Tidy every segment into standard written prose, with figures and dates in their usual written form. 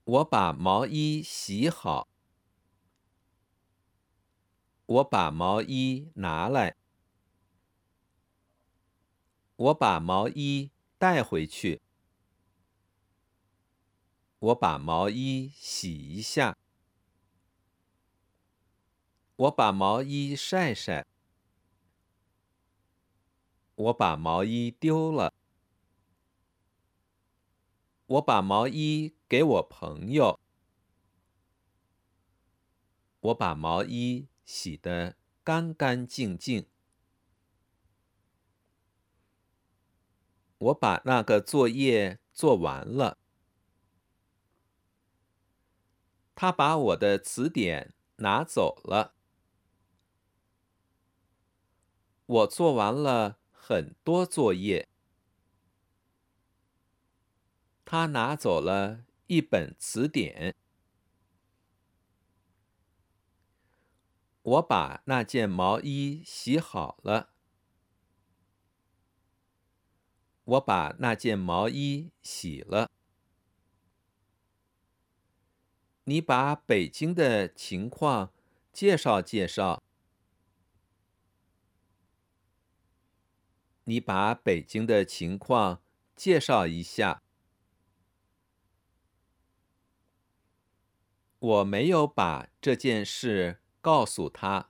我把毛衣洗好。我把毛衣拿来。我把毛衣带回去。我把毛衣洗一下。我把毛衣晒晒。我把毛衣丢了。我把毛衣给我朋友。我把毛衣洗得干干净净。我把那个作业做完了。他把我的词典拿走了。我做完了很多作业。他拿走了一本词典。我把那件毛衣洗好了。我把那件毛衣洗了。你把北京的情况介绍介绍。你把北京的情况介绍一下。我没有把这件事告诉他。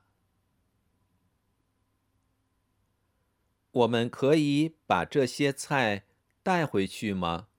我们可以把这些菜带回去吗？